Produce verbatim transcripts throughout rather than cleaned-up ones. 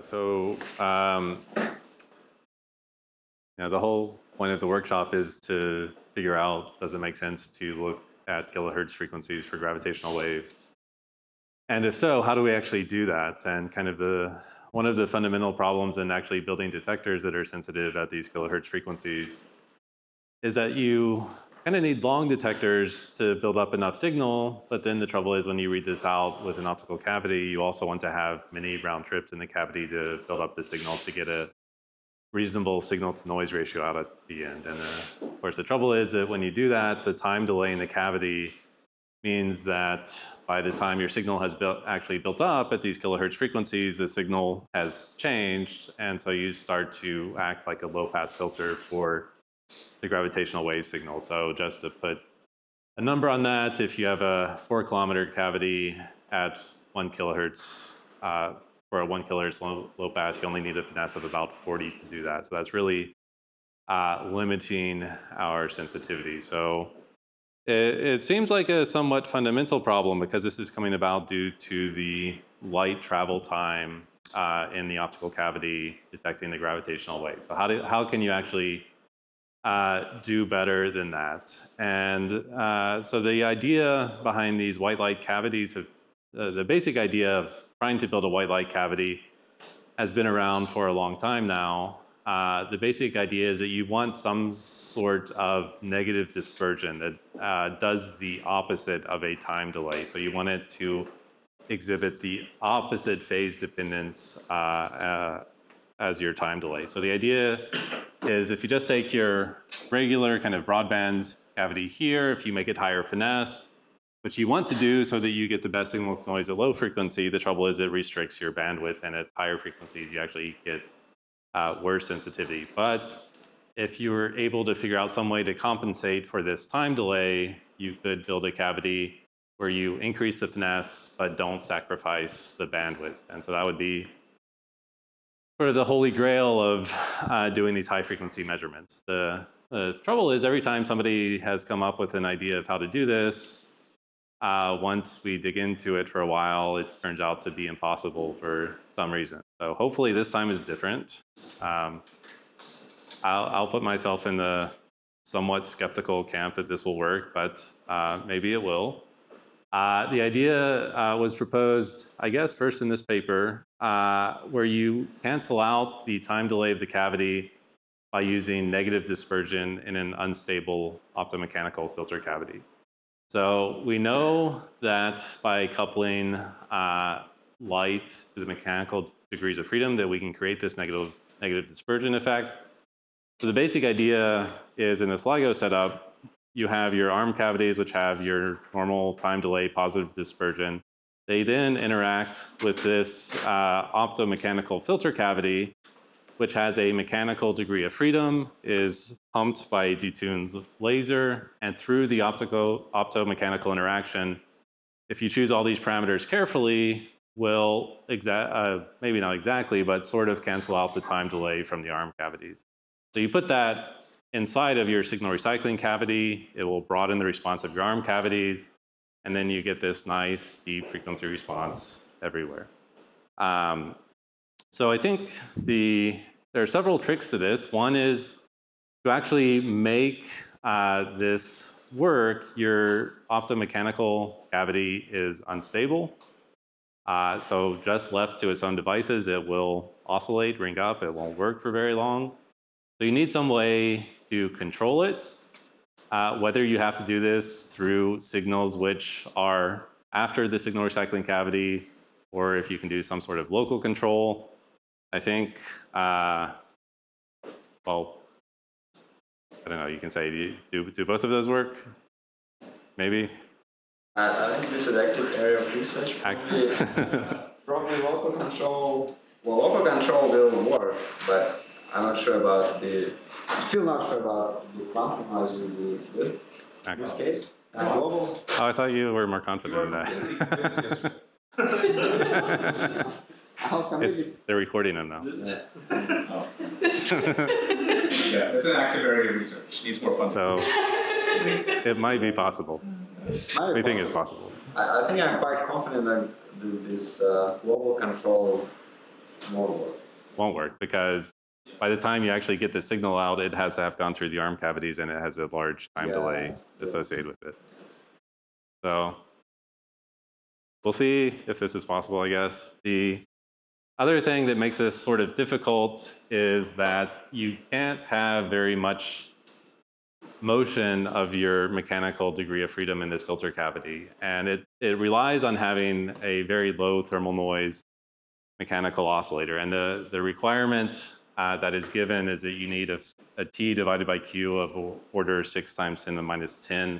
So, um, you know, the whole point of the workshop is to figure out, does it make sense to look at kilohertz frequencies for gravitational waves? And if so, how do we actually do that? And kind of the one of the fundamental problems in actually building detectors that are sensitive at these kilohertz frequencies is that you kind of need long detectors to build up enough signal, but then the trouble is when you read this out with an optical cavity, you also want to have many round trips in the cavity to build up the signal to get a reasonable signal to noise ratio out at the end. And uh, of course, the trouble is that when you do that, the time delay in the cavity means that by the time your signal has built, actually built up at these kilohertz frequencies, the signal has changed. And so you start to act like a low pass filter for the gravitational wave signal. So just to put a number on that, if you have a four kilometer cavity at one kilohertz, uh, for a one kilohertz low, low pass, you only need a finesse of about forty to do that. So that's really uh, limiting our sensitivity. So it, it seems like a somewhat fundamental problem because this is coming about due to the light travel time uh, in the optical cavity detecting the gravitational wave. So how, do, how can you actually Uh, do better than that? And uh, so the idea behind these white light cavities, have, uh, the basic idea of trying to build a white light cavity has been around for a long time now. Uh, the basic idea is that you want some sort of negative dispersion that uh, does the opposite of a time delay. So you want it to exhibit the opposite phase dependence uh, uh, as your time delay. So the idea is if you just take your regular kind of broadband cavity here, if you make it higher finesse, which you want to do so that you get the best signal to noise at low frequency, the trouble is it restricts your bandwidth, and at higher frequencies you actually get uh, worse sensitivity. But if you were able to figure out some way to compensate for this time delay, you could build a cavity where you increase the finesse but don't sacrifice the bandwidth. And so that would be sort of the holy grail of uh, doing these high frequency measurements. The, the trouble is every time somebody has come up with an idea of how to do this, uh, once we dig into it for a while, it turns out to be impossible for some reason. So hopefully this time is different. Um, I'll, I'll put myself in the somewhat skeptical camp that this will work, but uh, maybe it will. Uh, the idea uh, was proposed, I guess, first in this paper, uh, where you cancel out the time delay of the cavity by using negative dispersion in an unstable optomechanical filter cavity. So we know that by coupling uh, light to the mechanical degrees of freedom that we can create this negative, negative dispersion effect. So the basic idea is in this LIGO setup, you have your arm cavities, which have your normal time delay positive dispersion. They then interact with this uh, optomechanical filter cavity, which has a mechanical degree of freedom, is pumped by a detuned laser, and through the optical optomechanical interaction, if you choose all these parameters carefully, will exa uh, maybe not exactly, but sort of cancel out the time delay from the arm cavities. So you put that inside of your signal recycling cavity, it will broaden the response of your arm cavities, and then you get this nice deep frequency response everywhere. Um, so I think the, there are several tricks to this. One is to actually make uh, this work, your optomechanical cavity is unstable. Uh, so just left to its own devices, it will oscillate, ring up, it won't work for very long. So you need some way to control it, uh, whether you have to do this through signals which are after the signal recycling cavity, or if you can do some sort of local control. I think, uh, well, I don't know, you can say, do, do both of those work? Maybe? I, I think this is an active area of research. Probably, probably local control, well, local control will work, but I'm not sure about the, I'm still not sure about the compromising with in this case. And global. Oh, I thought you were more confident in that. It's, they're recording them now. Yeah. Oh. Yeah, it's an active area of research. Needs more funding. So it might be possible. I think it's possible. I, I think I'm quite confident that the, this uh, global control Won't work. Won't work because by the time you actually get the signal out, it has to have gone through the arm cavities and it has a large time Yeah. delay associated with it. So we'll see if this is possible, I guess. The other thing that makes this sort of difficult is that you can't have very much motion of your mechanical degree of freedom in this filter cavity. And it, it relies on having a very low thermal noise mechanical oscillator. And the, the requirement uh, that is given is that you need a, a T divided by Q of order six times ten to the minus ten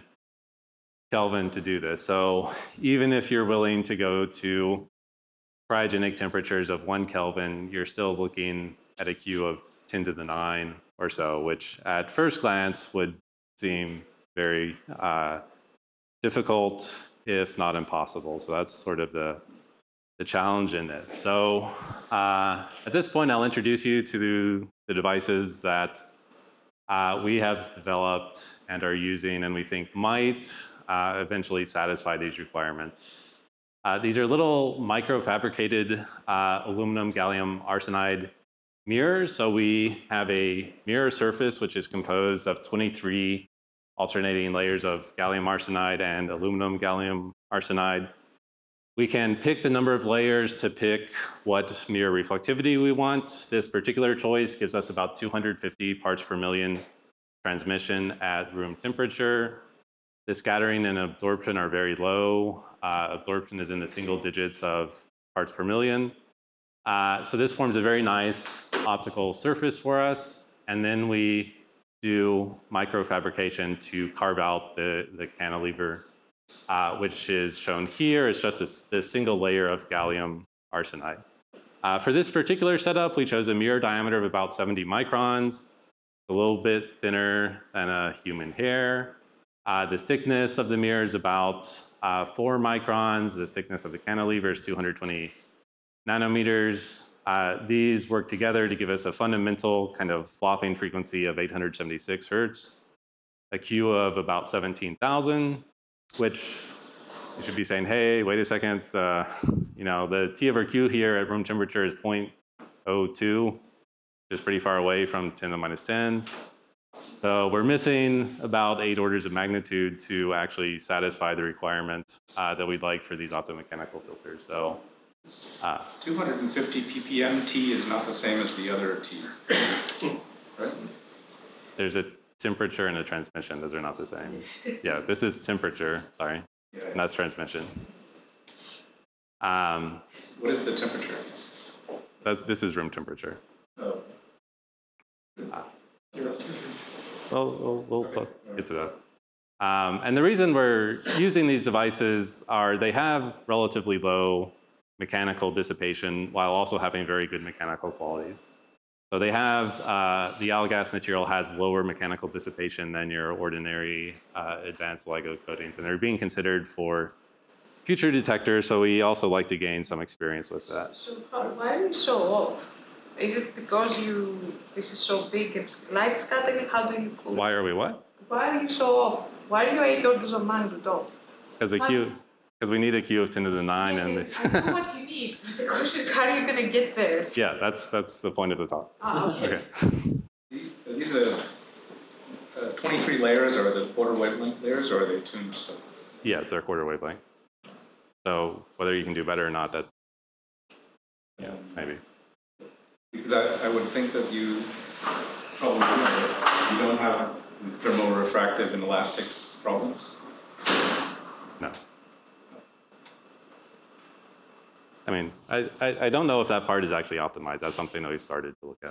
Kelvin to do this. So even if you're willing to go to cryogenic temperatures of one Kelvin, you're still looking at a Q of ten to the nine or so, which at first glance would seem very uh, difficult, if not impossible. So that's sort of the, the challenge in this. So uh, at this point, I'll introduce you to the, the devices that uh, we have developed and are using and we think might uh, eventually satisfy these requirements. Uh, these are little microfabricated uh, aluminum gallium arsenide mirrors. So we have a mirror surface which is composed of twenty-three alternating layers of gallium arsenide and aluminum gallium arsenide. We can pick the number of layers to pick what mirror reflectivity we want. This particular choice gives us about two hundred fifty parts per million transmission at room temperature. The scattering and absorption are very low. Uh, absorption is in the single digits of parts per million. Uh, so this forms a very nice optical surface for us. And then we do microfabrication to carve out the, the cantilever, uh, which is shown here. It's just a, this single layer of gallium arsenide. Uh, for this particular setup, we chose a mirror diameter of about seventy microns, a little bit thinner than a human hair. Uh, the thickness of the mirror is about uh, four microns. The thickness of the cantilever is two hundred twenty nanometers. Uh, these work together to give us a fundamental kind of flopping frequency of eight hundred seventy-six hertz, a Q of about seventeen thousand, which you should be saying, hey, wait a second, uh, you know, the T over Q here at room temperature is zero point zero two, which is pretty far away from ten to the minus ten. So we're missing about eight orders of magnitude to actually satisfy the requirement uh, that we'd like for these optomechanical filters. So uh, two hundred fifty P P M T is not the same as the other T, right? There's a temperature and a transmission. Those are not the same. Yeah, this is temperature, sorry, Yeah. and that's transmission. Um, What is the temperature? that, this is room temperature. Oh. Uh, Well, we'll, we'll talk, get to that. Um, and the reason we're using these devices are they have relatively low mechanical dissipation while also having very good mechanical qualities. So they have, uh, the AlGaAs material has lower mechanical dissipation than your ordinary uh, advanced LIGO coatings, and they're being considered for future detectors, so we also like to gain some experience with that. So how, why are you so off? Is it because you this is so big and light scattering? How do you cool? Why are we what? Why are you so off? Why do you eight orders of magnitude off? Because the Q, because we need a Q of ten to the nine, and Yes, yes, I know what you need. The question is, how are you going to get there? yeah, that's that's the point of the talk. Ah, okay. Okay. These are uh, twenty-three layers, or the quarter wavelength layers, or are they tuned so? Yes, they're quarter wavelength. So whether you can do better or not, that yeah, maybe. Because I, I would think that you probably you don't have thermorefractive and elastic problems. No. I mean, I, I, I don't know if that part is actually optimized. That's something that we started to look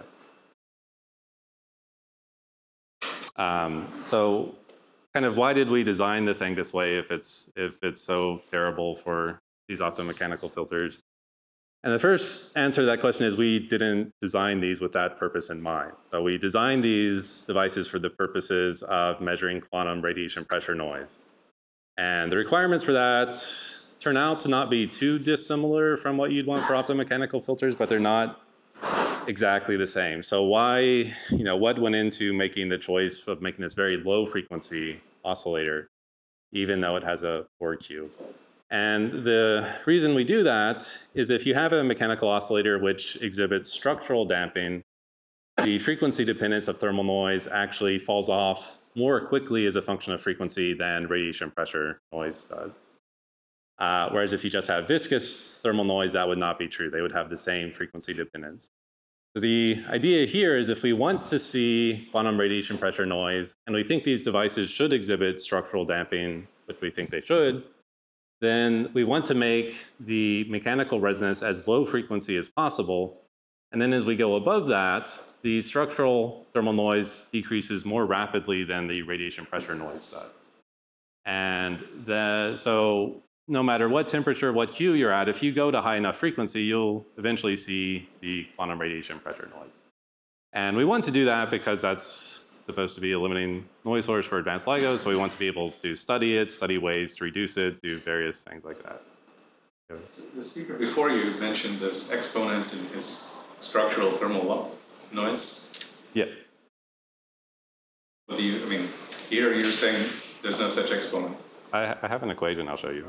at. Um, so kind of why did we design the thing this way if it's, if it's so terrible for these optomechanical filters? And the first answer to that question is we didn't design these with that purpose in mind. So we designed these devices for the purposes of measuring quantum radiation pressure noise. And the requirements for that turn out to not be too dissimilar from what you'd want for optomechanical filters, but they're not exactly the same. So why, you know, what went into making the choice of making this very low frequency oscillator, even though it has a poor Q? And the reason we do that is if you have a mechanical oscillator which exhibits structural damping, the frequency dependence of thermal noise actually falls off more quickly as a function of frequency than radiation pressure noise does. Uh, whereas if you just have viscous thermal noise, that would not be true. They would have the same frequency dependence. So the idea here is if we want to see quantum radiation pressure noise, and we think these devices should exhibit structural damping, which we think they should, then we want to make the mechanical resonance as low frequency as possible. And then as we go above that, the structural thermal noise decreases more rapidly than the radiation pressure noise does. And the, so no matter what temperature, what Q you're at, if you go to high enough frequency, you'll eventually see the quantum radiation pressure noise. And we want to do that because that's supposed to be a limiting noise source for advanced LIGO, so we want to be able to study it, study ways to reduce it, do various things like that. The speaker before you mentioned this exponent in his structural thermal noise. Yeah. What do you, I mean, here you're saying there's no such exponent. I, I have an equation I'll show you.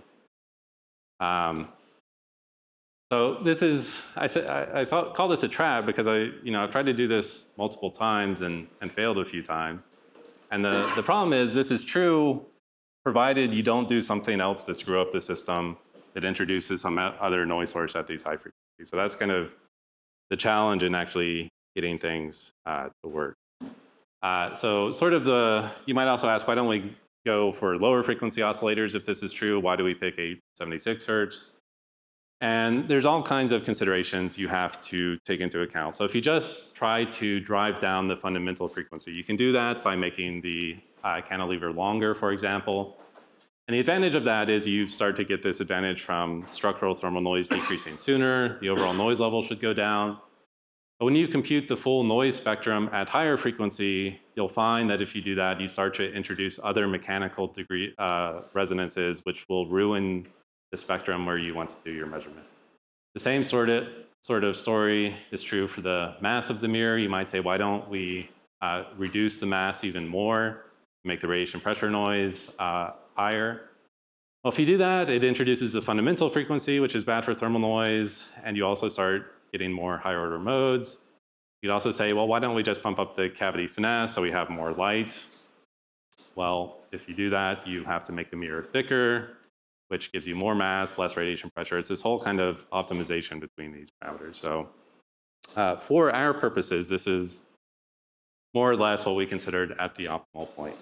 Um, so this is, I, said, I, I thought, call this a trap because I, you know, I've tried to do this multiple times and, and failed a few times. And the, the problem is this is true provided you don't do something else to screw up the system that introduces some other noise source at these high frequencies. So that's kind of the challenge in actually getting things uh, to work. Uh, so sort of the, you might also ask, why don't we go for lower frequency oscillators if this is true? Why do we pick eight seventy-six hertz? And there's all kinds of considerations you have to take into account. So if you just try to drive down the fundamental frequency, you can do that by making the uh, cantilever longer, for example. And the advantage of that is you start to get this advantage from structural thermal noise decreasing sooner. The overall noise level should go down. But when you compute the full noise spectrum at higher frequency, you'll find that if you do that, you start to introduce other mechanical degree uh, resonances, which will ruin the spectrum where you want to do your measurement. The same sort of, sort of story is true for the mass of the mirror. You might say, why don't we uh, reduce the mass even more, make the radiation pressure noise uh, higher? Well, if you do that, it introduces a fundamental frequency, which is bad for thermal noise, and you also start getting more higher order modes. You'd also say, well, why don't we just pump up the cavity finesse so we have more light? Well, if you do that, you have to make the mirror thicker, which gives you more mass, less radiation pressure. It's this whole kind of optimization between these parameters. So uh, for our purposes, this is more or less what we considered at the optimal point.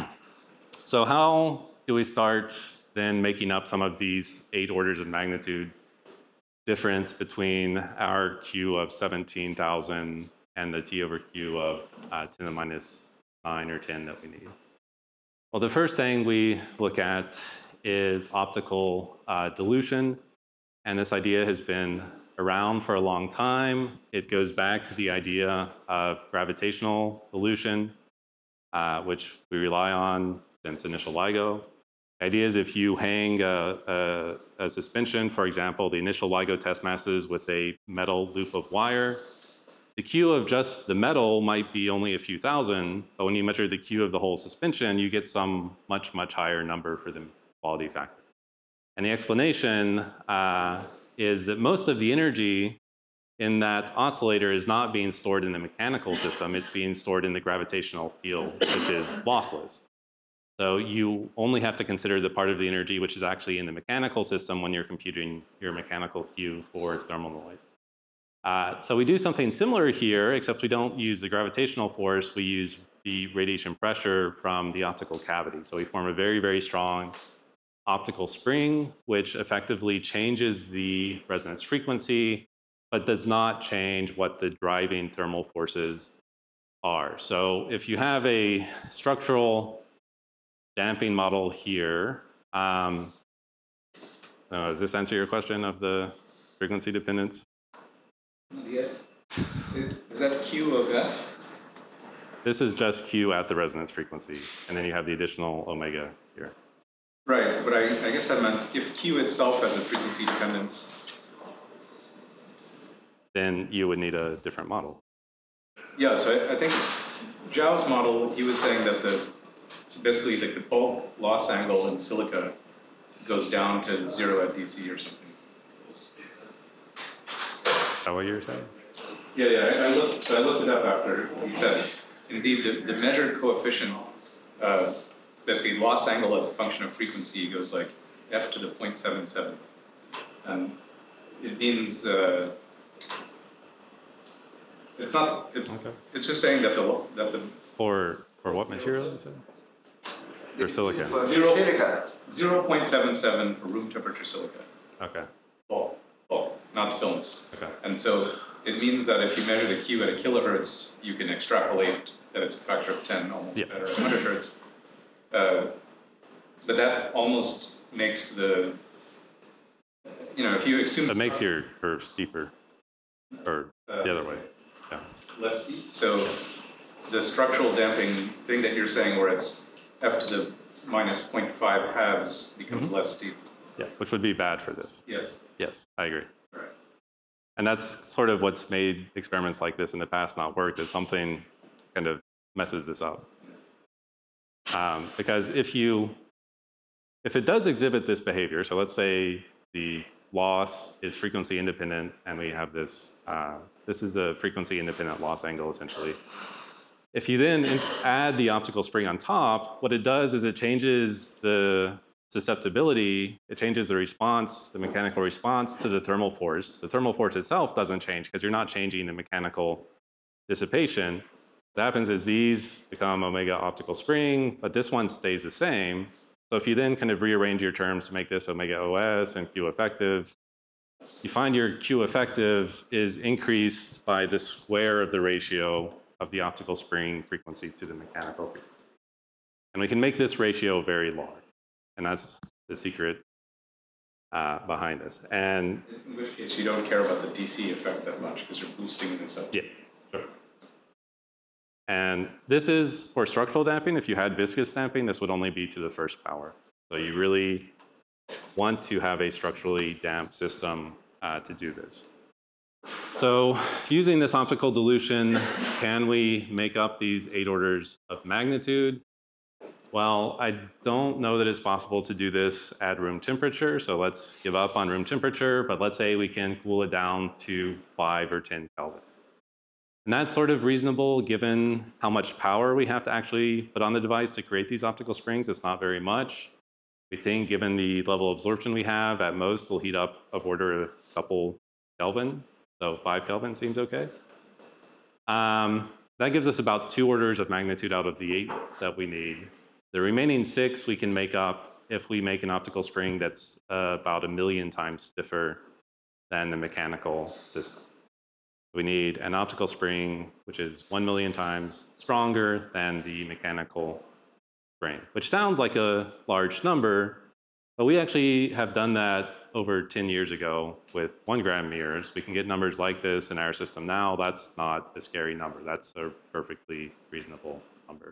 So how do we start then making up some of these eight orders of magnitude difference between our Q of seventeen thousand and the T over Q of uh, ten to the minus nine or ten that we need? Well, the first thing we look at is optical uh, dilution. And this idea has been around for a long time. It goes back to the idea of gravitational dilution, uh, which we rely on since initial LIGO. The idea is if you hang a, a, a suspension, for example, the initial LIGO test masses with a metal loop of wire, the Q of just the metal might be only a few thousand, but when you measure the Q of the whole suspension, you get some much, much higher number for the quality factor. And the explanation uh, is that most of the energy in that oscillator is not being stored in the mechanical system, it's being stored in the gravitational field, which is lossless. So you only have to consider the part of the energy which is actually in the mechanical system when you're computing your mechanical Q for thermal noise. Uh, so we do something similar here, except we don't use the gravitational force, we use the radiation pressure from the optical cavity. So we form a very, very strong optical spring, which effectively changes the resonance frequency, but does not change what the driving thermal forces are. So if you have a structural damping model here, um, uh, does this answer your question of the frequency dependence? Not yet. Is that Q of F? This is just Q at the resonance frequency, and then you have the additional omega here. Right, but I, I guess I meant if Q itself has a frequency dependence, then you would need a different model. Yeah, so I, I think Zhao's model, he was saying that the, so basically like the bulk loss angle in silica goes down to zero at D C or something. Is that what you're saying? Yeah, yeah, I, I looked, so I looked it up after he said it. Indeed, the, the measured coefficient, uh, basically loss angle as a function of frequency goes like f to the zero point seven seven. And it means, uh, it's not, it's, Okay. it's just saying that the, that the For, for what material you said? For silica. For Zero. silica. zero point seven seven for room temperature silica. Okay, Bulk, bulk, not films. okay. And so it means that if you measure the Q at a kilohertz, you can extrapolate that it's a factor of ten, almost Yeah. better at one hundred hertz. Uh, but that almost makes the, you know, if you assume That makes your curve steeper, or the other way. Yeah. less steep. So the structural damping thing that you're saying, where it's f to the minus zero point five halves, becomes less steep. Yeah, which would be bad for this. Yes. Yes, I agree. Right. And that's sort of what's made experiments like this in the past not work, is something kind of messes this up. Um, because if you, if it does exhibit this behavior, so let's say the loss is frequency independent and we have this, uh, this is a frequency independent loss angle essentially. If you then in- add the optical spring on top, what it does is it changes the susceptibility, it changes the response, the mechanical response to the thermal force. The thermal force itself doesn't change because you're not changing the mechanical dissipation. What happens is these become omega optical spring, but this one stays the same. So if you then kind of rearrange your terms to make this omega O S and Q effective, you find your Q effective is increased by the square of the ratio of the optical spring frequency to the mechanical frequency. And we can make this ratio very large. And that's the secret uh, behind this. And In which case you don't care about the D C effect that much because you're boosting this up. yeah, sure. And this is for structural damping. If you had viscous damping, this would only be to the first power. So you really want to have a structurally damped system uh, to do this. So using this optical dilution, can we make up these eight orders of magnitude? Well, I don't know that it's possible to do this at room temperature, so let's give up on room temperature, but let's say we can cool it down to five or ten Kelvin. And that's sort of reasonable given how much power we have to actually put on the device to create these optical springs. It's not very much. We think given the level of absorption we have, at most we'll heat up of order a couple Kelvin, so five Kelvin seems okay. Um, that gives us about two orders of magnitude out of the eight that we need. The remaining six we can make up if we make an optical spring that's uh, about a million times stiffer than the mechanical system. We need an optical spring which is one million times stronger than the mechanical spring, which sounds like a large number, but we actually have done that over ten years ago with one gram mirrors. We can get numbers like this in our system now. That's not a scary number. That's a perfectly reasonable number.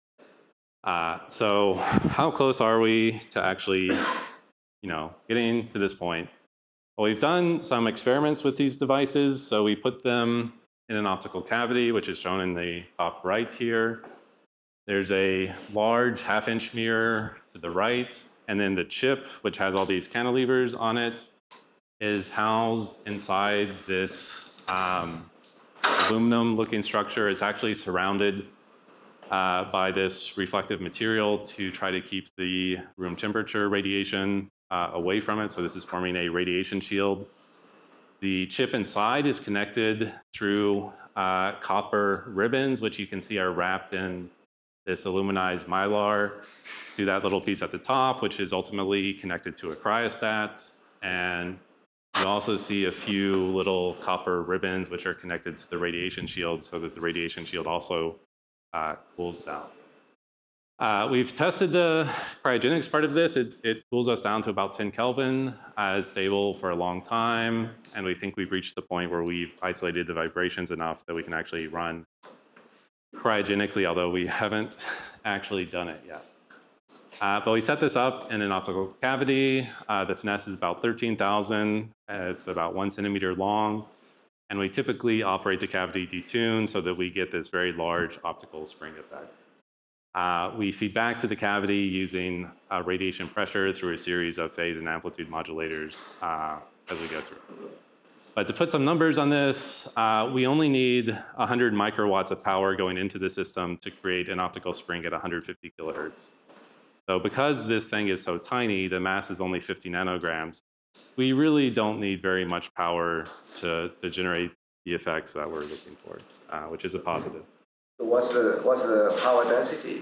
Uh, so how close are we to actually, you know, getting to this point? Well, we've done some experiments with these devices. So we put them in an optical cavity, which is shown in the top right here. There's a large half-inch mirror to the right, and then the chip, which has all these cantilevers on it, is housed inside this um, aluminum-looking structure. It's actually surrounded Uh, by this reflective material to try to keep the room temperature radiation uh, away from it. So this is forming a radiation shield. The chip inside is connected through uh, copper ribbons, which you can see are wrapped in this aluminized mylar to that little piece at the top, which is ultimately connected to a cryostat. And you also see a few little copper ribbons, which are connected to the radiation shield so that the radiation shield also Uh, cools down. Uh, we've tested the cryogenics part of this. It, it cools us down to about ten Kelvin as stable for a long time. And we think we've reached the point where we've isolated the vibrations enough that we can actually run cryogenically, although we haven't actually done it yet. Uh, but we set this up in an optical cavity. Uh, the finesse is about thirteen thousand. Uh, it's about one centimeter long. And we typically operate the cavity detuned so that we get this very large optical spring effect. Uh, we feed back to the cavity using uh, radiation pressure through a series of phase and amplitude modulators uh, as we go through. But to put some numbers on this, uh, we only need one hundred microwatts of power going into the system to create an optical spring at one hundred fifty kilohertz. So because this thing is so tiny, the mass is only fifty nanograms, we really don't need very much power to, to generate the effects that we're looking for, uh, which is a positive. So what's the what's the power density?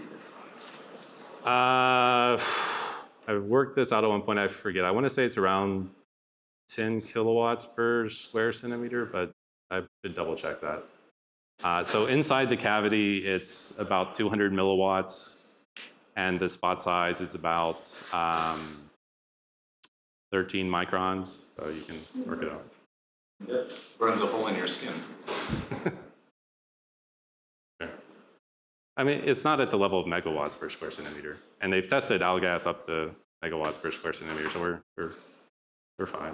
Uh, I worked this out at one point, I forget. I want to say it's around ten kilowatts per square centimeter, but I should double check that. Uh, so inside the cavity, it's about two hundred milliwatts, and the spot size is about um, thirteen microns, so you can work it out. Yep. Burns a hole in your skin. I mean, it's not at the level of megawatts per square centimeter, and they've tested AlGas up to megawatts per square centimeter, so we're we're we're fine.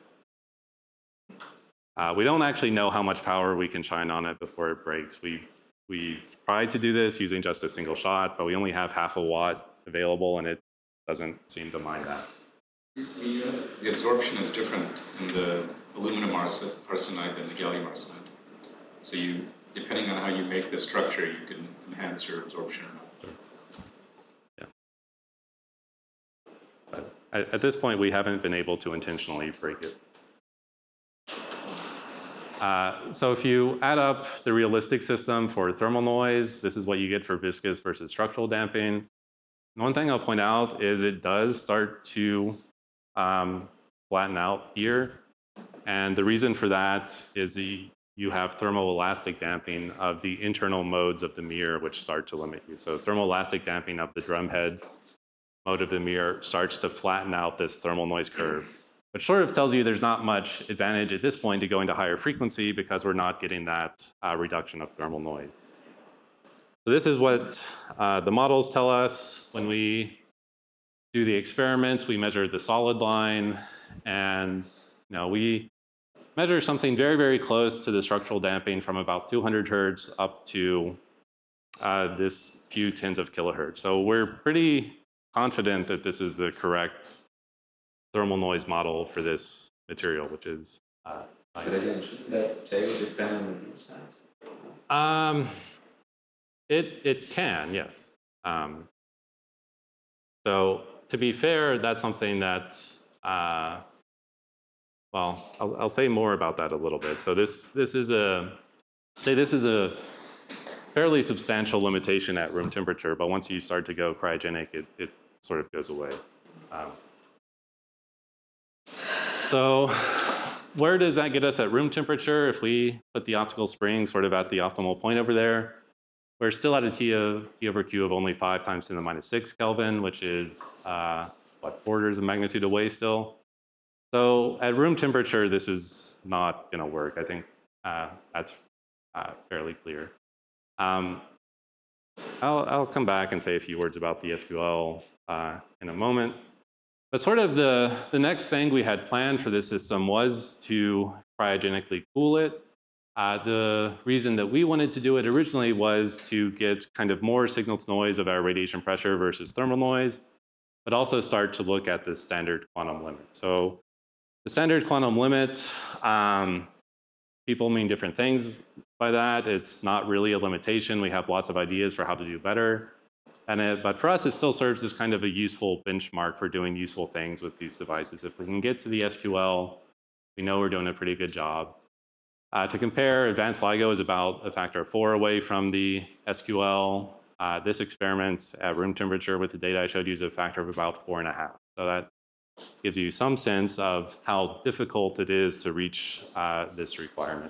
Uh, we don't actually know how much power we can shine on it before it breaks. We've we've tried to do this using just a single shot, but we only have half a watt available, and it doesn't seem to mind that. The absorption is different in the aluminum arsenide than the gallium arsenide. So you, depending on how you make the structure, you can enhance your absorption or not. Yeah. But at, at this point, we haven't been able to intentionally break it. Uh, so if you add up the realistic system for thermal noise, this is what you get for viscous versus structural damping. And one thing I'll point out is it does start to um, flatten out here. And the reason for that is the, you have thermoelastic damping of the internal modes of the mirror, which start to limit you. So thermoelastic damping of the drumhead mode of the mirror starts to flatten out this thermal noise curve, which sort of tells you there's not much advantage at this point to going to higher frequency because we're not getting that uh, reduction of thermal noise. So this is what uh, the models tell us. When we do the experiment, we measure the solid line, and you know, we measure something very, very close to the structural damping from about two hundred hertz up to uh, this few tens of kilohertz. So we're pretty confident that this is the correct thermal noise model for this material, which is uh, nice. But again, shouldn't that table depend on the room size? Um, it, it can, yes. Um, so to be fair, that's something that, uh, well, I'll, I'll say more about that a little bit. So this, this is a, say this is a fairly substantial limitation at room temperature, but once you start to go cryogenic, it, it sort of goes away. Um, So where does that get us at room temperature? If we put the optical spring sort of at the optimal point over there, we're still at a T, of, T over Q of only five times ten to the minus six Kelvin, which is, uh, what, four orders of magnitude away still. So at room temperature, this is not going to work. I think uh, that's uh, fairly clear. Um, I'll, I'll come back and say a few words about the S Q L uh, in a moment. But sort of the, the next thing we had planned for this system was to cryogenically cool it. Uh, the reason that we wanted to do it originally was to get kind of more signal to noise of our radiation pressure versus thermal noise, but also start to look at the standard quantum limit. So the standard quantum limit, um, people mean different things by that. It's not really a limitation. We have lots of ideas for how to do better. And it, but for us, it still serves as kind of a useful benchmark for doing useful things with these devices. If we can get to the S Q L, we know we're doing a pretty good job. Uh, to compare, advanced LIGO is about a factor of four away from the S Q L. Uh, this experiment at room temperature with the data I showed you is a factor of about four and a half. So that gives you some sense of how difficult it is to reach uh, this requirement.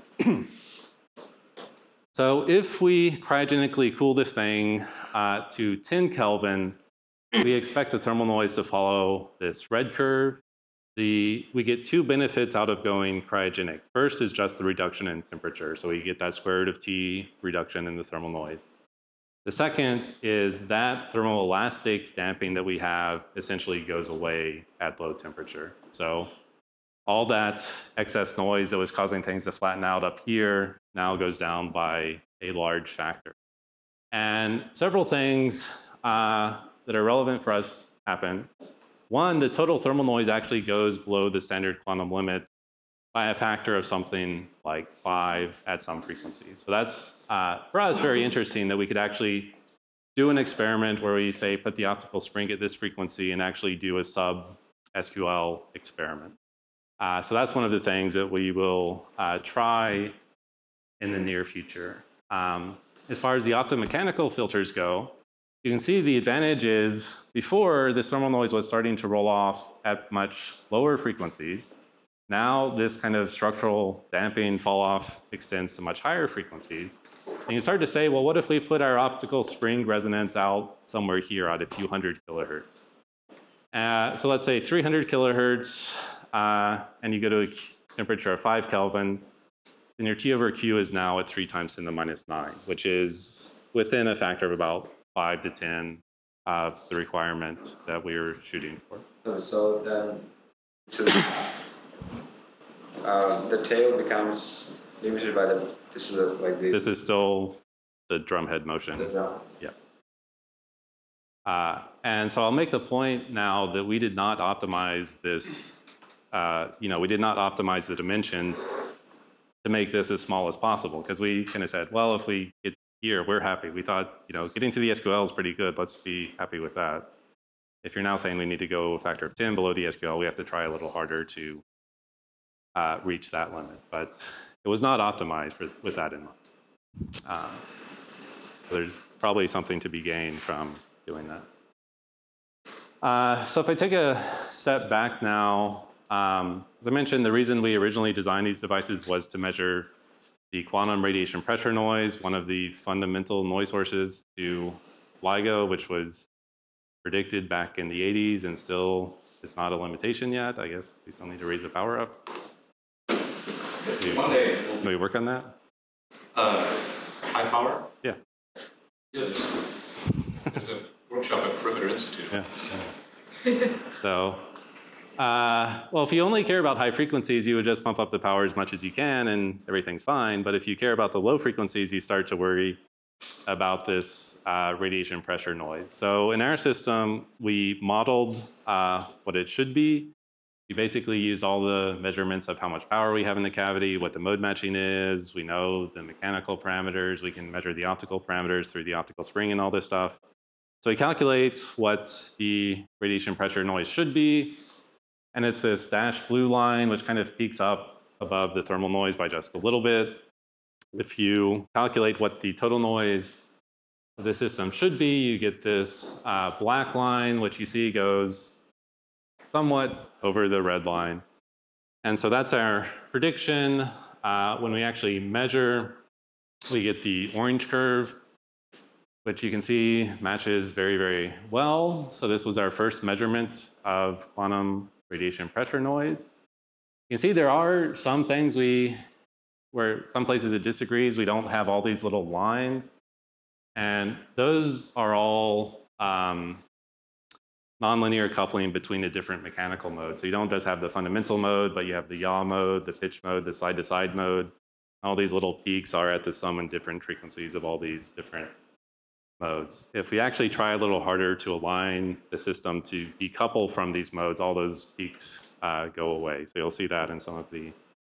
So if we cryogenically cool this thing uh, to ten Kelvin, we expect the thermal noise to follow this red curve. The, we get two benefits out of going cryogenic. First is just the reduction in temperature. So we get that square root of T reduction in the thermal noise. The second is that thermoelastic damping that we have essentially goes away at low temperature. So all that excess noise that was causing things to flatten out up here now goes down by a large factor. And several things uh, that are relevant for us happen. One, the total thermal noise actually goes below the standard quantum limit by a factor of something like five at some frequencies. So that's, uh, for us, very interesting that we could actually do an experiment where we say put the optical spring at this frequency and actually do a sub S Q L experiment. Uh, so that's one of the things that we will uh, try in the near future. Um, as far as the optomechanical filters go, you can see the advantage is before this thermal noise was starting to roll off at much lower frequencies. Now this kind of structural damping fall off extends to much higher frequencies. And you start to say, well, what if we put our optical spring resonance out somewhere here at a few hundred kilohertz? Uh, so let's say three hundred kilohertz, uh, and you go to a temperature of five Kelvin, then your T over Q is now at three times ten to the minus nine, which is within a factor of about five to ten of the requirement that we were shooting for. Oh, so then, so, uh, the tail becomes limited by the, this is a, like the... This is still the drumhead motion. The drum. Yeah. Uh, and so I'll make the point now that we did not optimize this, uh, you know, we did not optimize the dimensions to make this as small as possible, because we kind of said, well, if we get here, we're happy. We thought, you know, getting to the S Q L is pretty good. Let's be happy with that. If you're now saying we need to go a factor of ten below the S Q L, we have to try a little harder to uh, reach that limit. But it was not optimized for, with that in mind. Um, so there's probably something to be gained from doing that. Uh, so if I take a step back now, um, as I mentioned, the reason we originally designed these devices was to measure the quantum radiation pressure noise, one of the fundamental noise sources to LIGO, which was predicted back in the eighties and still is not a limitation yet. I guess we still need to raise the power up. Maybe, One day, we'll, maybe work on that? uh, high power? Yeah. Yeah, there's, there's a workshop at Perimeter Institute. Yeah. yeah. So, uh, well, if you only care about high frequencies, you would just pump up the power as much as you can and everything's fine. But if you care about the low frequencies, you start to worry about this uh, radiation pressure noise. So in our system, we modeled uh, what it should be. We basically used all the measurements of how much power we have in the cavity, what the mode matching is. We know the mechanical parameters. We can measure the optical parameters through the optical spring and all this stuff. So we calculate what the radiation pressure noise should be. And it's this dashed blue line, which kind of peaks up above the thermal noise by just a little bit. If you calculate what the total noise of the system should be, you get this uh, black line, which you see goes somewhat over the red line. And so that's our prediction. Uh, when we actually measure, we get the orange curve, which you can see matches very, very well. So this was our first measurement of quantum radiation pressure noise. You can see there are some things we, where some places it disagrees. We don't have all these little lines. And those are all um, nonlinear coupling between the different mechanical modes. So you don't just have the fundamental mode, but you have the yaw mode, the pitch mode, the side-to-side mode. All these little peaks are at the sum and different frequencies of all these different modes. If we actually try a little harder to align the system to decouple from these modes, all those peaks uh, go away. So you'll see that in some of the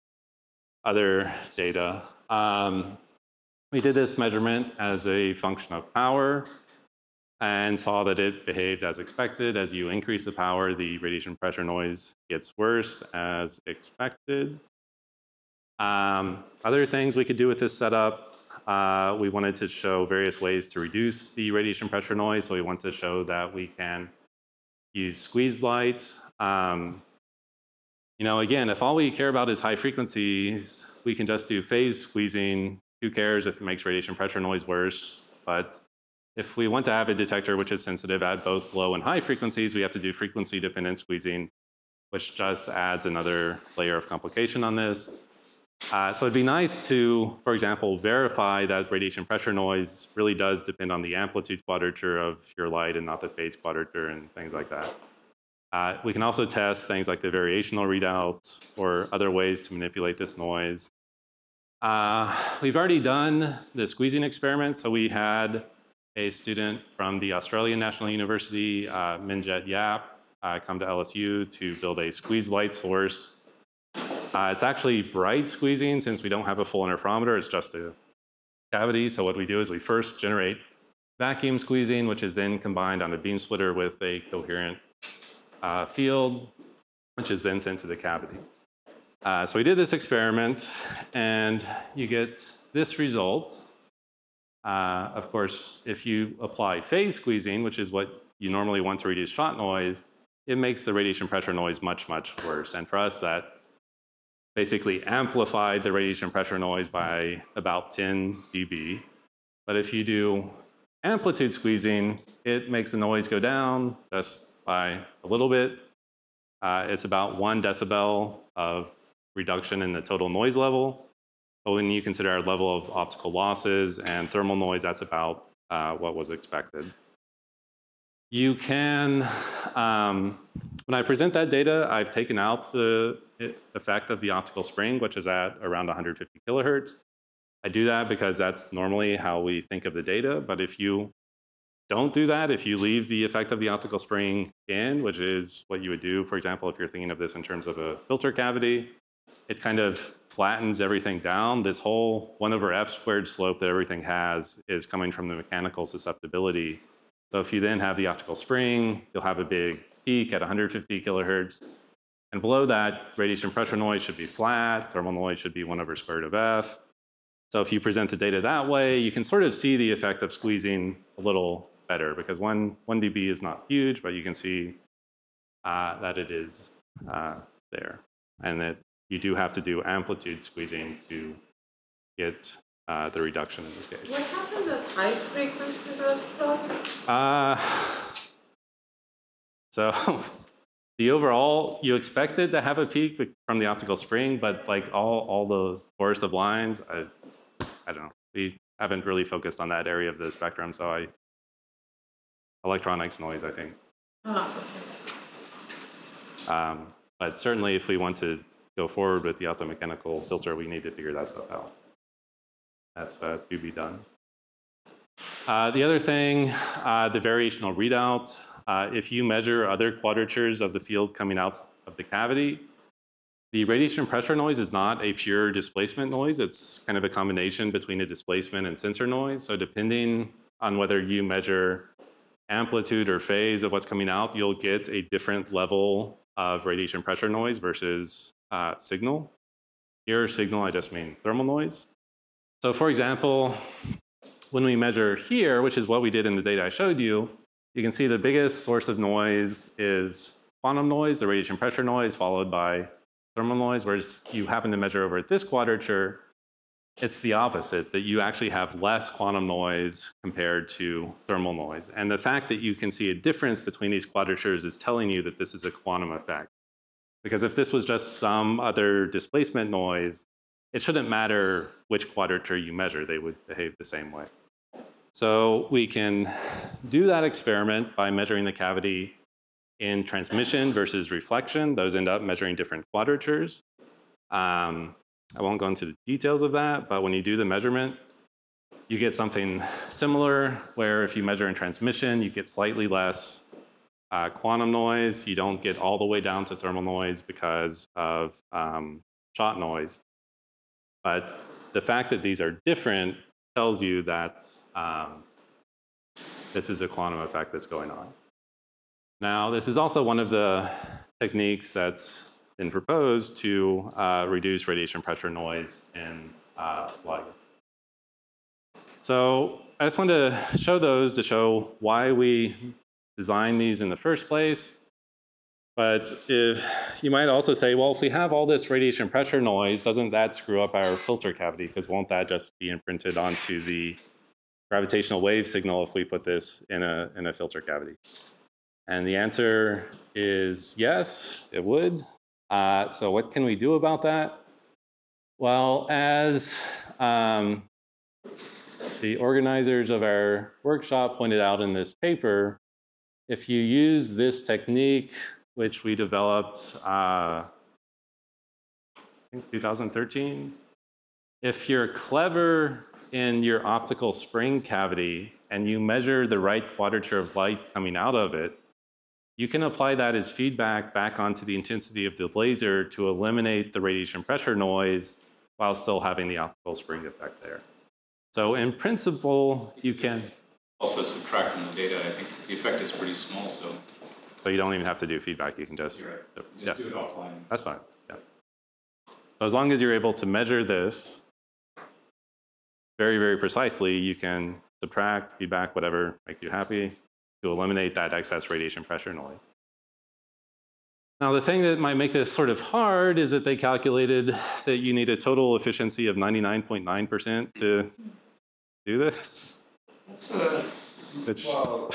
other data. Um, we did this measurement as a function of power and saw that it behaved as expected. As you increase the power, the radiation pressure noise gets worse as expected. Um, other things we could do with this setup, uh, we wanted to show various ways to reduce the radiation pressure noise. So we want to show that we can use squeezed light. Um, you know, again, if all we care about is high frequencies, we can just do phase squeezing. Who cares if it makes radiation pressure noise worse? But if we want to have a detector which is sensitive at both low and high frequencies, we have to do frequency dependent squeezing, which just adds another layer of complication on this. Uh, so it'd be nice to, for example, verify that radiation pressure noise really does depend on the amplitude quadrature of your light and not the phase quadrature and things like that. Uh, we can also test things like the variational readout or other ways to manipulate this noise. Uh, we've already done the squeezing experiment. So we had a student from the Australian National University, uh, Minjet Yap, uh, come to L S U to build a squeeze light source. Uh, it's actually bright squeezing since we don't have a full interferometer, it's just a cavity. So what we do is we first generate vacuum squeezing, which is then combined on a beam splitter with a coherent uh, field, which is then sent to the cavity. Uh, so we did this experiment, and you get this result. Uh, of course, if you apply phase squeezing, which is what you normally want to reduce shot noise, it makes the radiation pressure noise much, much worse. And for us, that basically amplified the radiation pressure noise by about ten D B. But if you do amplitude squeezing, it makes the noise go down just by a little bit. Uh, it's about one decibel of reduction in the total noise level. But when you consider our level of optical losses and thermal noise, that's about uh, what was expected. You can, um, when I present that data, I've taken out the effect of the optical spring, which is at around one hundred fifty kilohertz. I do that because that's normally how we think of the data. But if you don't do that, if you leave the effect of the optical spring in, which is what you would do, for example, if you're thinking of this in terms of a filter cavity, it kind of flattens everything down. This whole one over f squared slope that everything has is coming from the mechanical susceptibility. So if you then have the optical spring, you'll have a big peak at one hundred fifty kilohertz. And below that, radiation pressure noise should be flat. Thermal noise should be one over square root of f. So if you present the data that way, you can sort of see the effect of squeezing a little better, because one, one D B is not huge, but you can see uh, that it is uh, there. And that you do have to do amplitude squeezing to get uh, the reduction in this case. What happened at high frequency that plot? Uh, so the overall, you expected to have a peak from the optical spring, but like all, all the forest of lines, I, I don't know. We haven't really focused on that area of the spectrum, so I, electronics noise, I think. Ah, okay. Um, but certainly if we want to go forward with the optomechanical filter, we need to figure that stuff out. That's uh, to be done. Uh, the other thing, uh, the variational readout. Uh, if you measure other quadratures of the field coming out of the cavity, the radiation pressure noise is not a pure displacement noise. It's kind of a combination between a displacement and sensor noise. So depending on whether you measure amplitude or phase of what's coming out, you'll get a different level of radiation pressure noise versus uh, signal. Here, signal, I just mean thermal noise. So for example, when we measure here, which is what we did in the data I showed you, you can see the biggest source of noise is quantum noise, the radiation pressure noise, followed by thermal noise, whereas you happen to measure over at this quadrature, it's the opposite, that you actually have less quantum noise compared to thermal noise. And the fact that you can see a difference between these quadratures is telling you that this is a quantum effect. Because if this was just some other displacement noise, it shouldn't matter which quadrature you measure, they would behave the same way. So we can do that experiment by measuring the cavity in transmission versus reflection. Those end up measuring different quadratures. Um, I won't go into the details of that, but when you do the measurement, you get something similar, where if you measure in transmission, you get slightly less uh, quantum noise. You don't get all the way down to thermal noise because of um, shot noise. But the fact that these are different tells you that um, this is a quantum effect that's going on. Now, this is also one of the techniques that's been proposed to uh, reduce radiation pressure noise in uh, light. So I just wanted to show those to show why we designed these in the first place. But if you might also say, well, if we have all this radiation pressure noise, doesn't that screw up our filter cavity? Because won't that just be imprinted onto the gravitational wave signal if we put this in a, in a filter cavity? And the answer is yes, it would. Uh, so what can we do about that? Well, as um, the organizers of our workshop pointed out in this paper, if you use this technique, which we developed, uh, I think two thousand thirteen, if you're clever in your optical spring cavity and you measure the right quadrature of light coming out of it, you can apply that as feedback back onto the intensity of the laser to eliminate the radiation pressure noise while still having the optical spring effect there. So in principle, you can also subtract from the data. I think the effect is pretty small, so. So you don't even have to do feedback. You can just, You're right. so, Just yeah. do it offline. That's fine. Yeah. So as long as you're able to measure this very, very precisely, you can subtract, feedback, whatever makes you happy to eliminate that excess radiation pressure noise. Now, the thing that might make this sort of hard is that they calculated that you need a total efficiency of ninety-nine point nine percent to do this. That's a, Which, Well,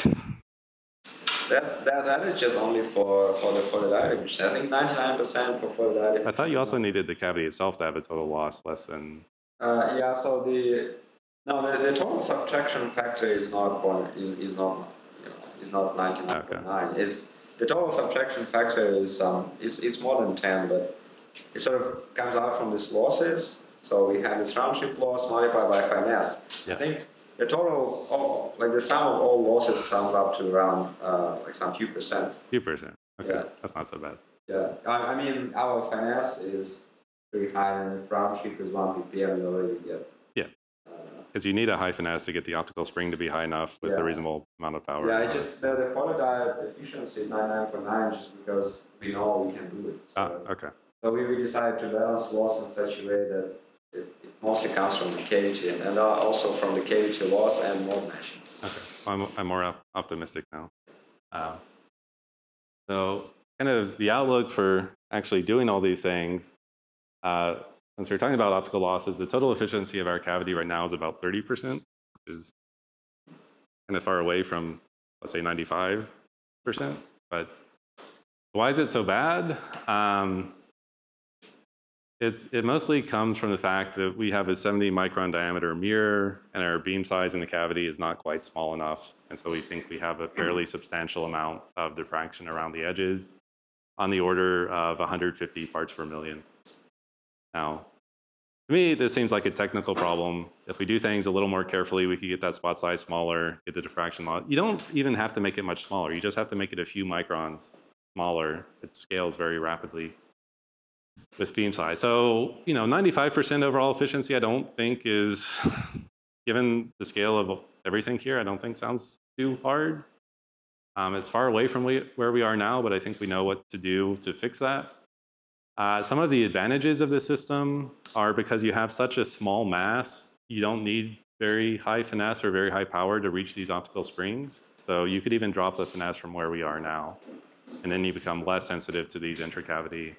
that, that, that is just only for, for the photodiode machine. I think ninety-nine percent for photodiode. I thought you also needed the cavity itself to have a total loss less than. Uh, yeah, so the, no, the, the total subtraction factor is not point, is, is not, you know, is not ninety-nine point nine. Okay. Is the total subtraction factor is, um, is, is more than ten, but it sort of comes out from these losses. So we have this round trip loss multiplied by finesse. Yeah. I think the total, all, like the sum of all losses sums up to around uh, like some few percent. Few percent. Okay, Yeah. That's not so bad. Yeah, I, I mean, our finesse is pretty high, and if round trip is one P P M, you already get. Yeah. Because you need a high finesse to get the optical spring to be high enough with Yeah. a reasonable amount of power. Yeah, I just, the, the photodiode efficiency is ninety-nine point nine just because we know we can do it. So, Ah, okay. so we, we decided to balance loss in such a way that it, it mostly comes from the cavity and, and also from the cavity loss and mode matching. Okay. Well, I'm, I'm more op optimistic now. Uh, so kind of the outlook for actually doing all these things, uh, since we're talking about optical losses, the total efficiency of our cavity right now is about thirty percent, which is kind of far away from, let's say, ninety-five percent. But why is it so bad? Um, it's, it mostly comes from the fact that we have a seventy micron diameter mirror and our beam size in the cavity is not quite small enough. And so we think we have a fairly substantial amount of diffraction around the edges on the order of one hundred fifty parts per million. Now, to me, this seems like a technical problem. If we do things a little more carefully, we could get that spot size smaller, get the diffraction loss. You don't even have to make it much smaller. You just have to make it a few microns smaller. It scales very rapidly with beam size. So, you know, ninety-five percent overall efficiency, I don't think is, given the scale of everything here, I don't think sounds too hard. Um, it's far away from we, where we are now, but I think we know what to do to fix that. Uh, some of the advantages of the system are because you have such a small mass, you don't need very high finesse or very high power to reach these optical springs. So you could even drop the finesse from where we are now, and then you become less sensitive to these intracavity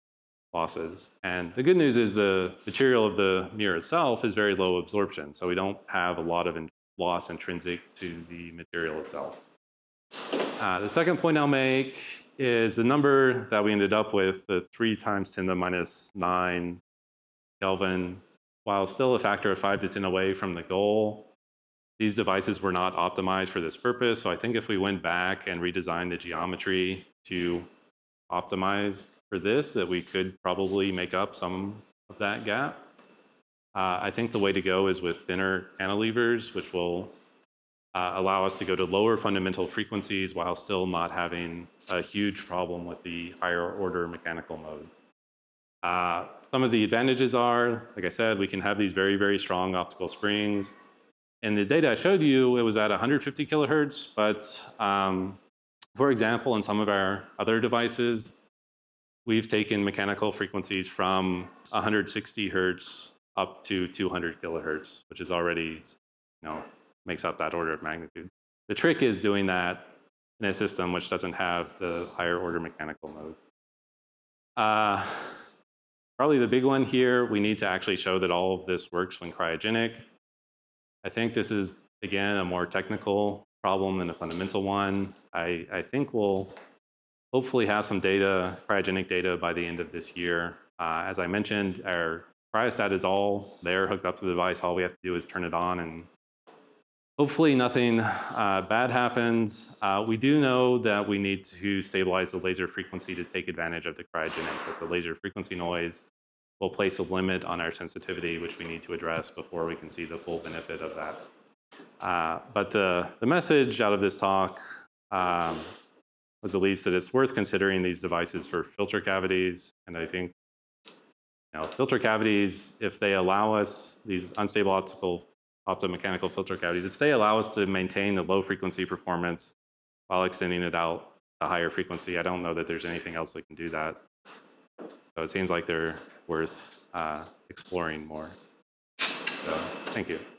losses. And the good news is the material of the mirror itself is very low absorption, so we don't have a lot of in loss intrinsic to the material itself. Uh, the second point I'll make is the number that we ended up with, the three times ten to the minus nine Kelvin, while still a factor of five to ten away from the goal. These devices were not optimized for this purpose, so I think if we went back and redesigned the geometry to optimize for this, that we could probably make up some of that gap. Uh, I think the way to go is with thinner cantilevers, which will uh, allow us to go to lower fundamental frequencies while still not having a huge problem with the higher order mechanical modes. Uh, some of the advantages are, like I said, we can have these very, very strong optical springs. In the data I showed you, it was at one hundred fifty kilohertz, but um, for example, in some of our other devices, we've taken mechanical frequencies from one hundred sixty hertz up to two hundred kilohertz, which is already, you know, makes up that order of magnitude. The trick is doing that in a system which doesn't have the higher order mechanical mode. Uh, probably the big one here, we need to actually show that all of this works when cryogenic. I think this is, again, a more technical problem than a fundamental one. I, I think we'll hopefully have some data, cryogenic data, by the end of this year. Uh, as I mentioned, our cryostat is all there, hooked up to the device. All we have to do is turn it on, and hopefully nothing uh, bad happens. Uh, we do know that we need to stabilize the laser frequency to take advantage of the cryogenics, that the laser frequency noise will place a limit on our sensitivity, which we need to address before we can see the full benefit of that. Uh, but the, the message out of this talk um, was at least that it's worth considering these devices for filter cavities. And I think you know, filter cavities, if they allow us, these unstable optical optomechanical filter cavities, if they allow us to maintain the low frequency performance while extending it out to higher frequency, I don't know that there's anything else that can do that. So it seems like they're worth uh, exploring more. So thank you.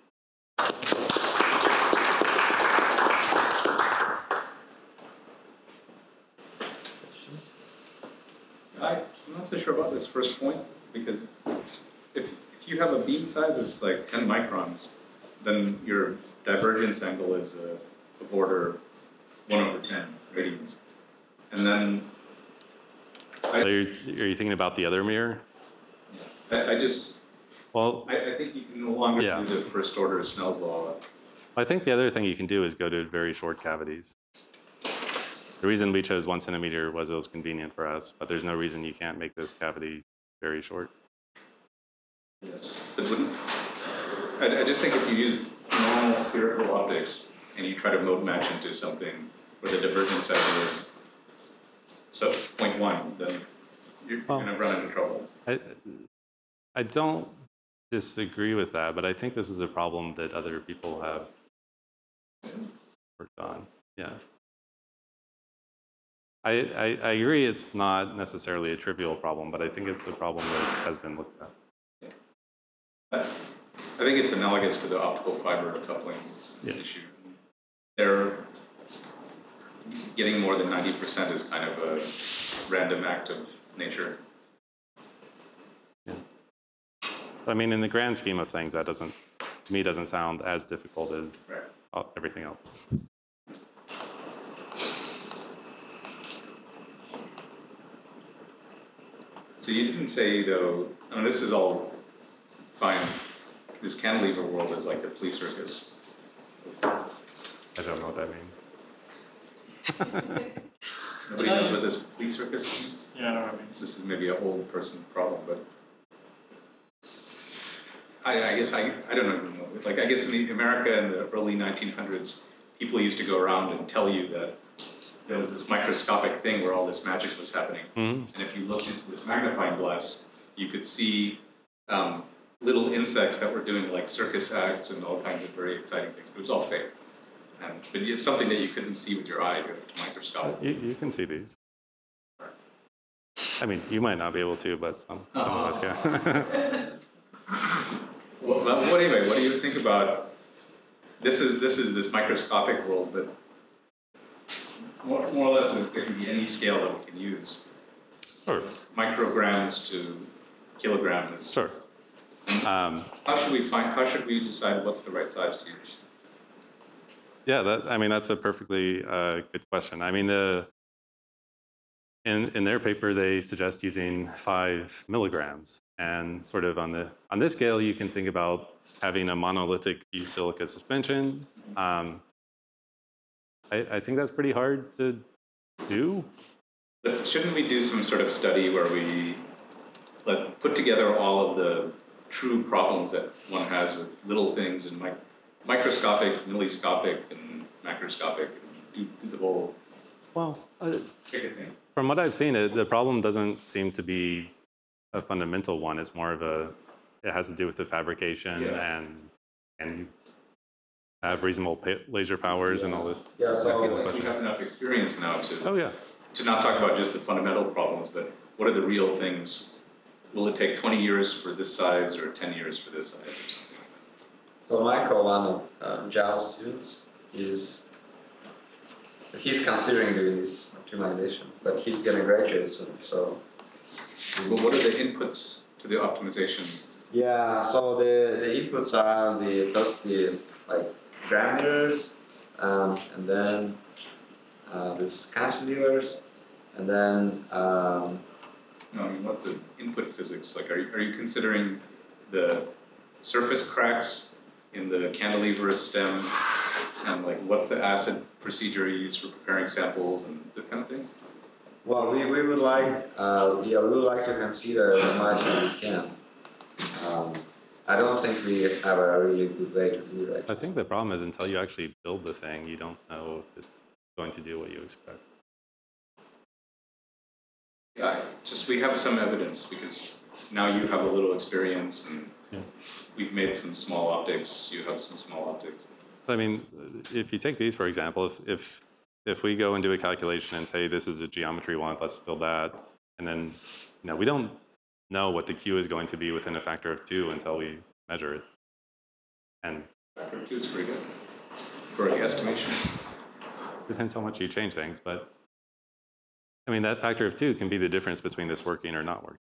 I, I'm not so sure about this first point, because if, if you have a beam size that's like ten microns, then your divergence angle is uh, of order one over ten radians. And then... I, so you're, are you thinking about the other mirror? I, I just... Well, I, I think you can no longer yeah. do the first order of Snell's law. I think the other thing you can do is go to very short cavities. The reason we chose one centimeter was it was convenient for us, but there's no reason you can't make this cavity very short. Yes, but wouldn't, I, I just think if you use normal spherical optics and you try to mode match into something where the divergence angle is so zero point one, then you're well, going to run into trouble. I, I don't disagree with that, but I think this is a problem that other people have worked on. Yeah. I, I, I agree it's not necessarily a trivial problem, but I think it's a problem that has been looked at. Yeah. I, I think it's analogous to the optical fiber coupling yeah. issue. They're getting more than ninety percent is kind of a random act of nature. Yeah. I mean, in the grand scheme of things, that doesn't, to me, doesn't sound as difficult as right. everything else. So you didn't say, though, I mean, this is all fine. This cantilever world is like the flea circus. I don't know what that means. Nobody knows what this flea circus means? Yeah, I know what it means. This is maybe an old person problem, but I, I guess I, I don't even know. Like, I guess in the America in the early nineteen hundreds, people used to go around and tell you that there was this microscopic thing where all this magic was happening. Mm-hmm. And if you looked into this magnifying glass, you could see um, little insects that were doing like circus acts and all kinds of very exciting things. It was all fake. And, but it's something that you couldn't see with your eye, with a microscope. You, you can see these. I mean, you might not be able to, but some, some uh-huh. of us can. Well, but anyway, what do you think about this? Is this is this microscopic world, but more, more or less there can be any scale that we can use. Sure. Micrograms to kilograms. Sure. Um, how should we find? How should we decide what's the right size to use? Yeah, that, I mean that's a perfectly uh, good question. I mean the in in their paper they suggest using five milligrams, and sort of on the on this scale you can think about having a monolithic fused silica suspension. Um, I, I think that's pretty hard to do. But shouldn't we do some sort of study where we like put together all of the true problems that one has with little things and mic microscopic, milliscopic, and macroscopic, and do, do the whole well, uh, bigger thing? From what I've seen, it, the problem doesn't seem to be a fundamental one. It's more of a, it has to do with the fabrication yeah. and and have reasonable laser powers yeah. and all this. Yeah, so I feel like we have enough experience now to oh yeah to not talk about just the fundamental problems, but what are the real things? Will it take twenty years for this size or ten years for this size or something like that? So Michael, one of um, Java students, is he's considering doing this optimization, but he's getting graduate soon. So, well, what are the inputs to the optimization? Yeah, so the the inputs are the first the like parameters, um, and then uh, this cantilevers, and then. Um, No, I mean, what's the input physics? Like, are you, are you considering the surface cracks in the cantilever stem, and like, what's the acid procedure you use for preparing samples and that kind of thing? Well, we, we would like, uh, yeah, we would like to consider as much as we can. Um, I don't think we have a really good way to do that. I think the problem is until you actually build the thing, you don't know if it's going to do what you expect. Yeah, just we have some evidence because now you have a little experience and Yeah. we've made some small optics, you have some small optics. I mean, if you take these, for example, if, if, if we go and do a calculation and say this is a geometry one, let's build that, and then, you know, we don't know what the Q is going to be within a factor of two until we measure it. And Factor of two is pretty good for the estimation. depends how much you change things, but I mean, that factor of two can be the difference between this working or not working.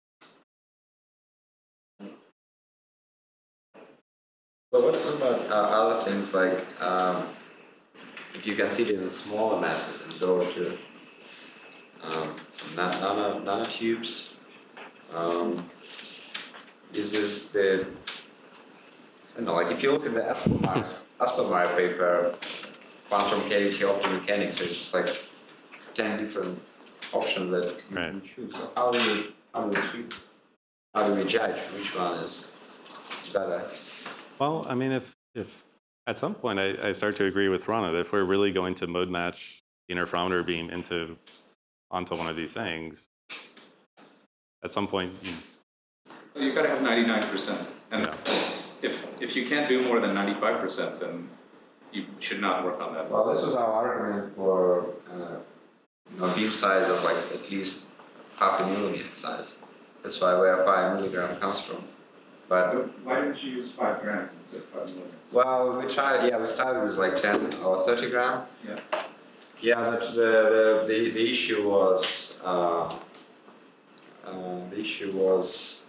So what about uh, other things like um, if you consider the smaller masses and go to um, nano, nanotubes? Um, this is the, I don't know, like if you look at the Aspelmeyer Aspelmeyer paper, quantum cavity optomechanics, it's just like ten different options that you Right. can choose. So how do we, how do we treat, how do we judge which one is, is better? Well, I mean, if, if at some point I, I start to agree with Rana that if we're really going to mode match the interferometer beam into, onto one of these things, at some point, you, Well, you've got to have ninety-nine percent. And Yeah. if, if you can't do more than ninety-five percent, then you should not work on that. Well, this was our argument for uh, you know, beam size of like at least half a millimeter size. That's why where five milligram comes from. But Why didn't you use five grams instead of five milligrams? well, we tried. Yeah, we started with like ten or thirty gram. Yeah. Yeah, the the the, the issue was uh, uh, the issue was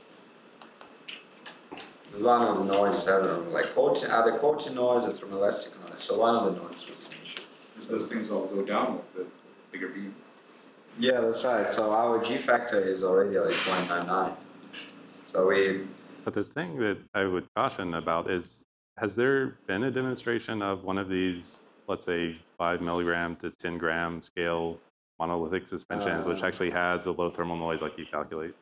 one of the noises. I don't know, like coating, are the coating noises from elastic noise. So one of the noises was an issue. Those things all go down with the bigger beam. Yeah, that's right. So our G factor is already like zero point nine nine. So we, but the thing that I would caution about is, has there been a demonstration of one of these, let's say, five milligram to ten gram scale monolithic suspensions, which Uh. actually has a low thermal noise like you calculate?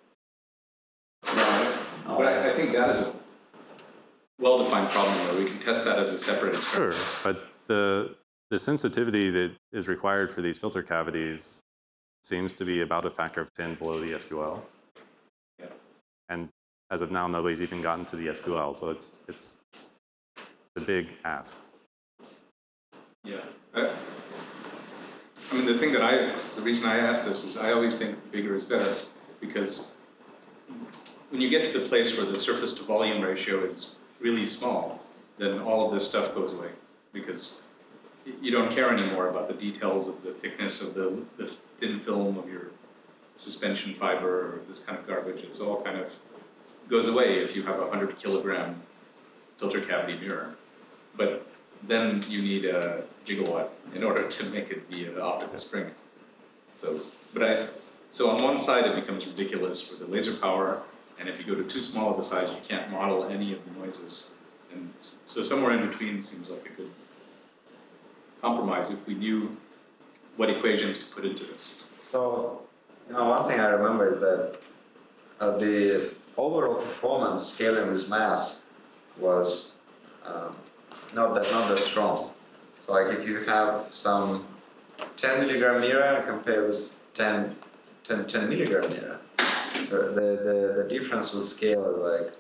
But I, I think that is a well-defined problem where we can test that as a separate experiment. Sure, but the, the sensitivity that is required for these filter cavities seems to be about a factor of ten below the S Q L. Yeah. And as of now, nobody's even gotten to the S Q L, so it's, it's a big ask. Yeah. I, I mean, the thing that I, the reason I ask this is I always think bigger is better because when you get to the place where the surface to volume ratio is really small, then all of this stuff goes away because you don't care anymore about the details of the thickness of the, the thin film of your suspension fiber or this kind of garbage. It's all kind of goes away if you have a one hundred kilogram filter cavity mirror. But then you need a gigawatt in order to make it be an optical spring. So, but I, so on one side it becomes ridiculous for the laser power, and if you go to too small of a size, you can't model any of the noises. And so somewhere in between seems like a good compromise if we knew what equations to put into this. so you know, one thing I remember is that uh, the overall performance scaling with mass was um, not that not that strong. So like if you have some ten milligram mirror compared with ten, ten, ten milligram mirror, the, the, the difference will scale like,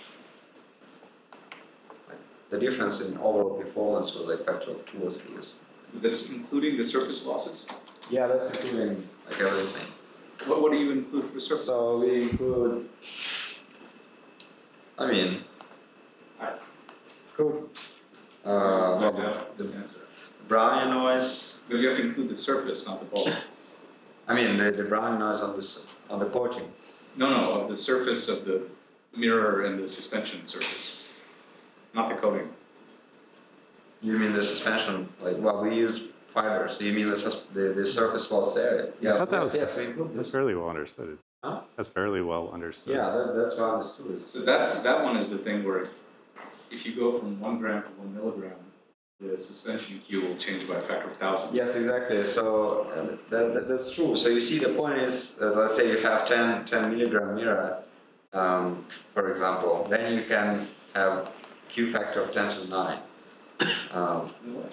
like the difference in overall performance was like factor of two or three. That's including the surface losses? Yeah, that's including like everything. What, what do you include for surface? So we include, I mean, cool. Uh, well, the, the Brownian noise. But you have to include the surface, not the bulk. I mean, the, the Brownian noise on this on the coating. No, no, of the surface of the mirror and the suspension surface, not the coating. You mean the suspension? Like, well, we use fibers. So you mean the sus- the, the surface loss area? I thought that yes, was- yes, we include That's this. fairly well understood. Isn't it? Huh? That's fairly well understood. Yeah, that, that's what I understood. So that, that one is the thing where if, if you go from one gram to one milligram, the suspension Q will change by a factor of thousand. Yes, exactly. So uh, that, that, that's true. So you see, the point is, uh, let's say you have ten, ten milligram mirror, um, for example, then you can have Q factor of ten to the nine. Um,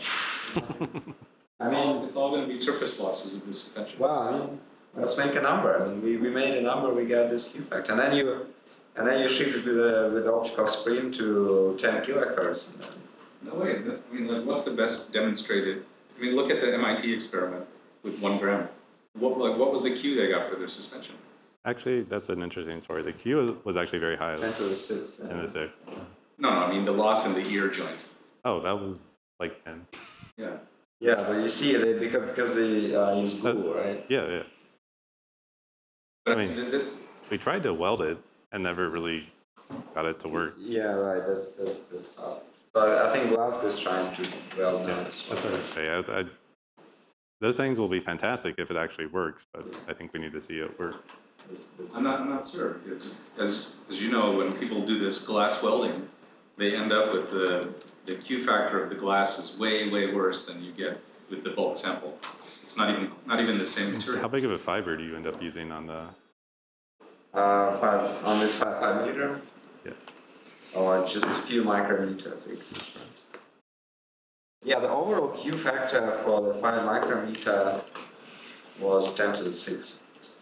I It's mean, all, it's all going to be surface losses of the suspension. well, I mean, let's make a number. I mean, we, we made a number, we got this Q factor, and then you and then you shift it with a with the optical spring to ten kilohertz. And then, No way. I mean, like, what's the best demonstrated? I mean, look at the M I T experiment with one gram. What, like, what was the Q they got for their suspension? Actually, that's an interesting story. The Q was actually very high. It ten was to the six. ten to the six. No, no, I mean the loss in the ear joint. Oh, that was like ten. Yeah. Yeah, but you see, they because because they uh, use glue, Uh, right? Yeah, yeah. But I mean- the, the, We tried to weld it and never really got it to work. Yeah, right. That's that's, that's tough. So I, I think Glasgow is trying to well now. Yeah, that's what I'd say. I, I, those things will be fantastic if it actually works, but I think we need to see it work. I'm not, I'm not sure. It's, as, as you know, when people do this glass welding, they end up with the, the Q factor of the glass is way, way worse than you get with the bulk sample. It's not even, not even the same How material. big of a fiber do you end up using on the? Uh, five on this five five milligram. Yeah. Or just a few micrometers, I think. Yeah, the overall Q factor for the five micrometer was ten to the six.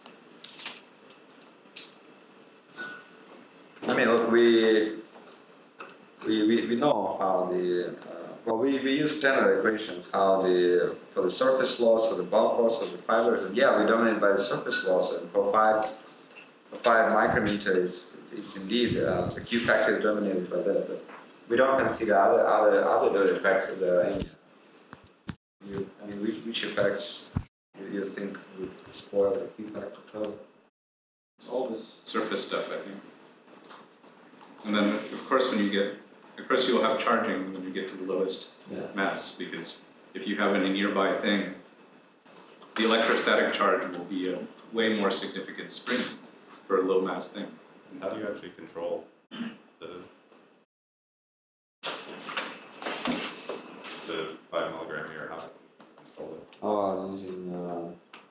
I mean, look, we we we, we know how the uh, well, we, we use standard equations how the for the surface loss, for the bulk loss of the fibers, and yeah, we dominate by the surface loss, and for five for five micrometer, it's, it's, it's indeed uh, the Q factor is dominated by that, but we don't consider other other other effects of the any. You, I mean, which which effects do you think would spoil the Q factor further? It's all this surface stuff, I think. And then, of course, when you get, of course, you'll have charging when you get to the lowest Yeah. mass, because if you have any nearby thing, the electrostatic charge will be a way more significant spring for a low mass thing. How do you actually control the the five milligram here? How do you control it? Oh, using uh,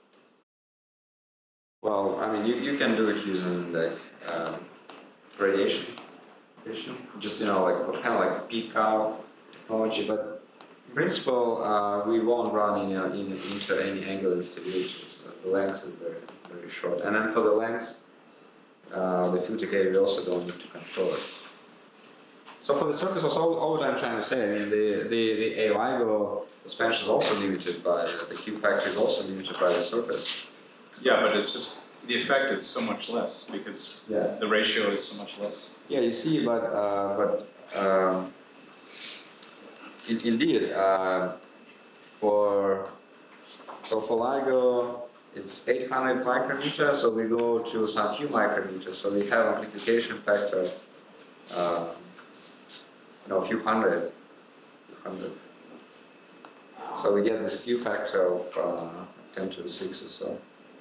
well, I mean, you, you can do it using like um, radiation, radiation, just you know, like kind of like P CAL technology, but in principle, uh, we won't run in, uh, in into any angle instability. So the length is very very short, and then for the length, uh, the filter cable we also don't need to control it. So for the surface, also all, all what I'm trying to say, I mean, the the the A LIGO suspension is also limited by the Q factor is also limited by the surface. Yeah, but it's just, the effect is so much less because Yeah. the ratio is so much less. Yeah, you see, but uh, but um, in, indeed, uh, for so for LIGO, it's eight hundred micrometers, so we go to some few micrometers, so we have amplification factor, uh, you know, a few hundred, few hundred. So we get this Q factor of uh, ten to the six or so.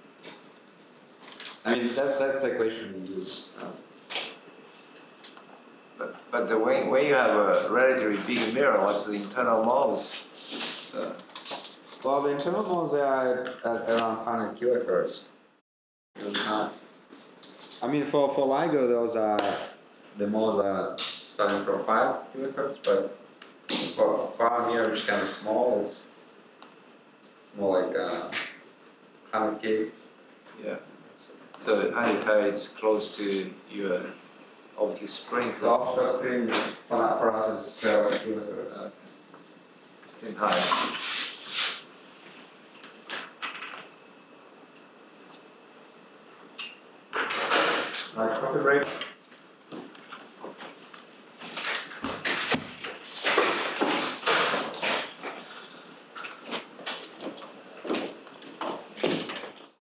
I mean, that, that's the equation we use. Uh, But, but the when, when you have a relatively big mirror, what's the internal modes? So, Well, the internal modes are at, at around one hundred kilohertz. Uh, I mean, for, for LIGO, those are, the modes are starting from five kilohertz, but for, for our mirror, which is kind of small, it's more like uh, one hundred K. yeah. So one hundred K is close to your optic spring. The optical screen is, for for us, is twelve kilohertz. In high.